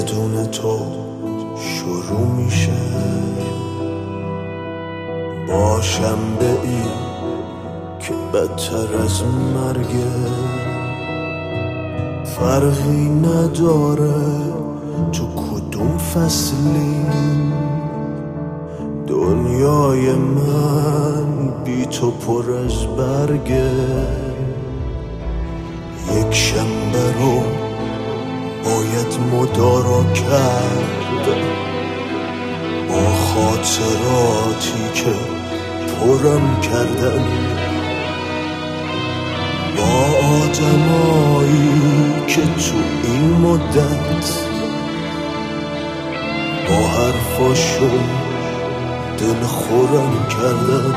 بدون تو شروع میشه، با شنبه ای که بدتر از مرگه. فرقی نداره تو کدوم فصلی، دنیای من بی تو پر از برگه. یک شنبه رو باید مدارا کرد با خاطراتی که پرم کردن، با آدمایی که تو این مدت با حرفاشون دل خورم کردن.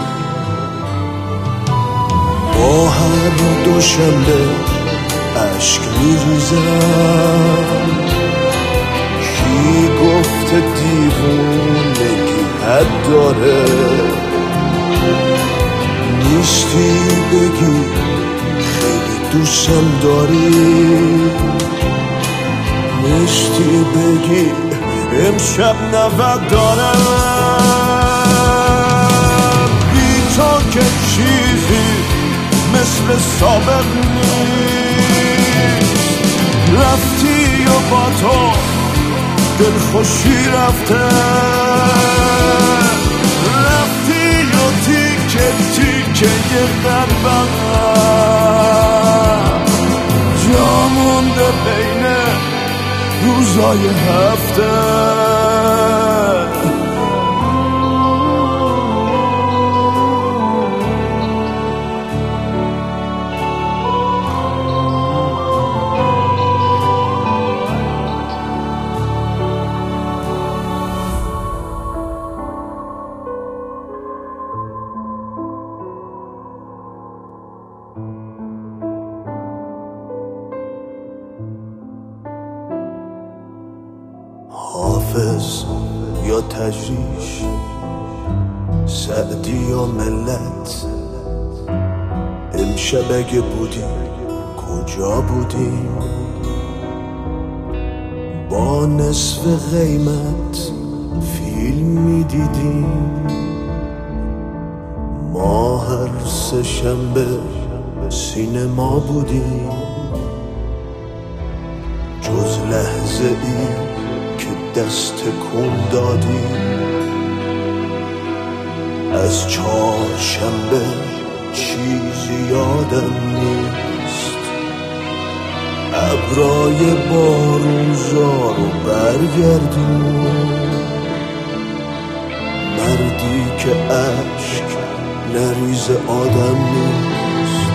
با هر دوشنبه عشق میریزم، کی گفته دیوونگی حد داره؟ نیستی بگی خیلی دوستم داری، نیستی بگی امشب 90 دارم. بی تو که چیزی مثل سابق نیست، رفتی و با تو دلخوشی رفته، رفتی و تیکه تیکه قلبم جا مونده بین روزای هفته. حافظ یا تجریش، سعدی یا ملت، امشب اگه بودیم کجا بودیم؟ با نصف قیمت فیلم میدیدیم، ما هر سه شنبه سینما بودیم. جز لحظه ای دست کن دادیم، از چهارشنبه چیزی یادم نیست. ابرای بارونزار رو برگردون، مردی که عشق نریز آدم نیست.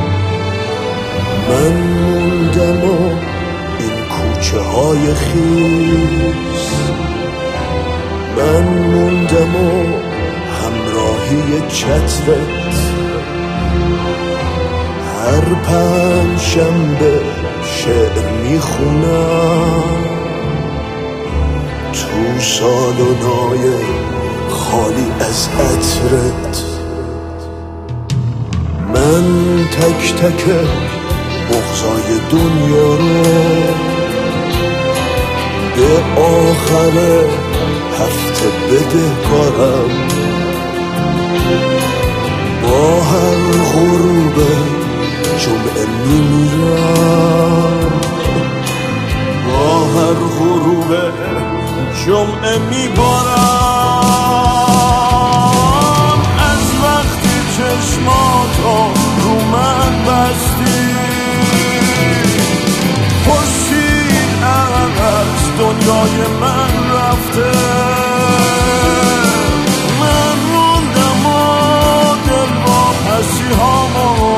من موندم و کوچه های خیز، من موندم و همراهی چترت. هر پنجشنبه شعر میخونم تو سالن‌های خالی از عطرت. من تک تک بغضای دنیا رو به آخر هفته بدهکارم. با هر غروب جمعه میمیرم، با هر غروب جمعه میبارم. از وقتی چشماتو رو من بستی، پرسید از دنیای من رفته. من موندم و دل با پسی هامو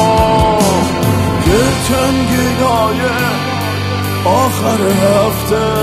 به تنگیای آخر هفته.